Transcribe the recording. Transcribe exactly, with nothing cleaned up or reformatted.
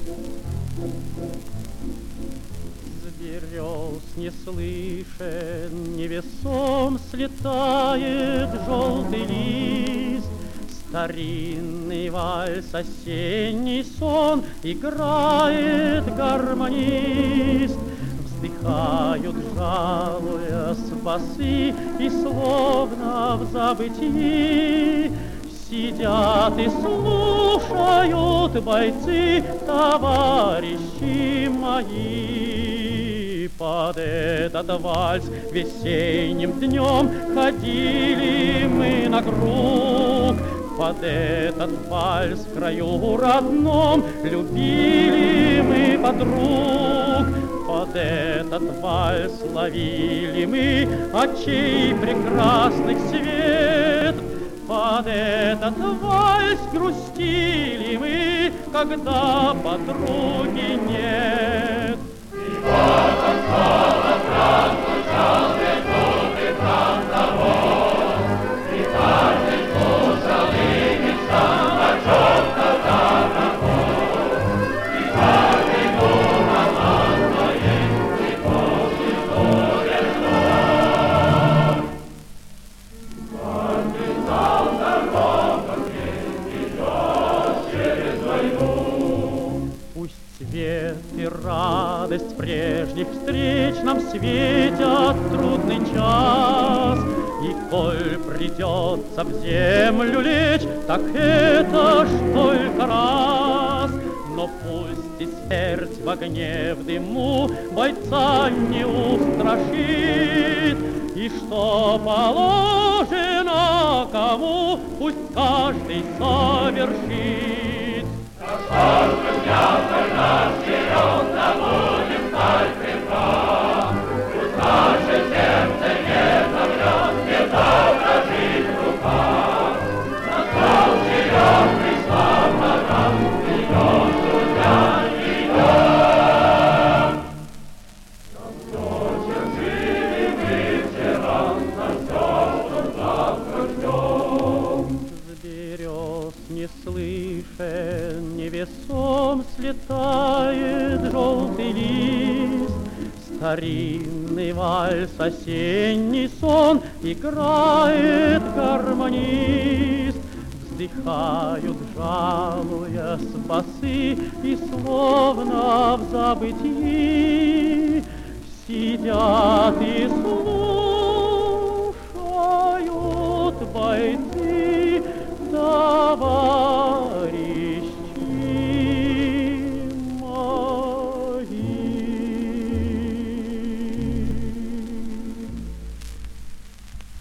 С берез неслышен, невесом слетает желтый лист. Старинный вальс, осенний сон играет гармонист. Вздыхают, жалуясь, басы, и словно в забытии сидят и слушают бойцы, товарищи мои. Под этот вальс весенним днем ходили мы на круг. Под этот вальс в краю родном любили мы подруг. Под этот вальс ловили мы очей прекрасных свет. Под этот вальс грустили мы, когда подруги нет. И вот он снова прозвучал безумный танцовой, и каждый слушал и мечтал о чем-то дорогом, и каждый думал о своей прекрасной горе ждал. Каждый знал дорогу, где идет через войну. Пусть свет и радость прежних встреч нам светят в трудный час, и коль придется в землю лечь, так это ж только раз. Но пусть и смерть в огне, в дыму бойца не устрашит, и что положено кому, пусть каждый совершит. Так что ж, друзья, наш вперед, забудем сталь крепка, пусть наше сердце не замрет, не завтра жить в руках. На стол живет пришла пора, идем, друзья, идем. На все, чем жили мы вчера, на все, что завтра ждем. С берез не слышен, невесом слетает желтый лист. Старинный вальс, осенний сон играет гармонист. Вздыхают, жалуясь, басы, и словно в забытии сидят и слушают бойцы, товарищи.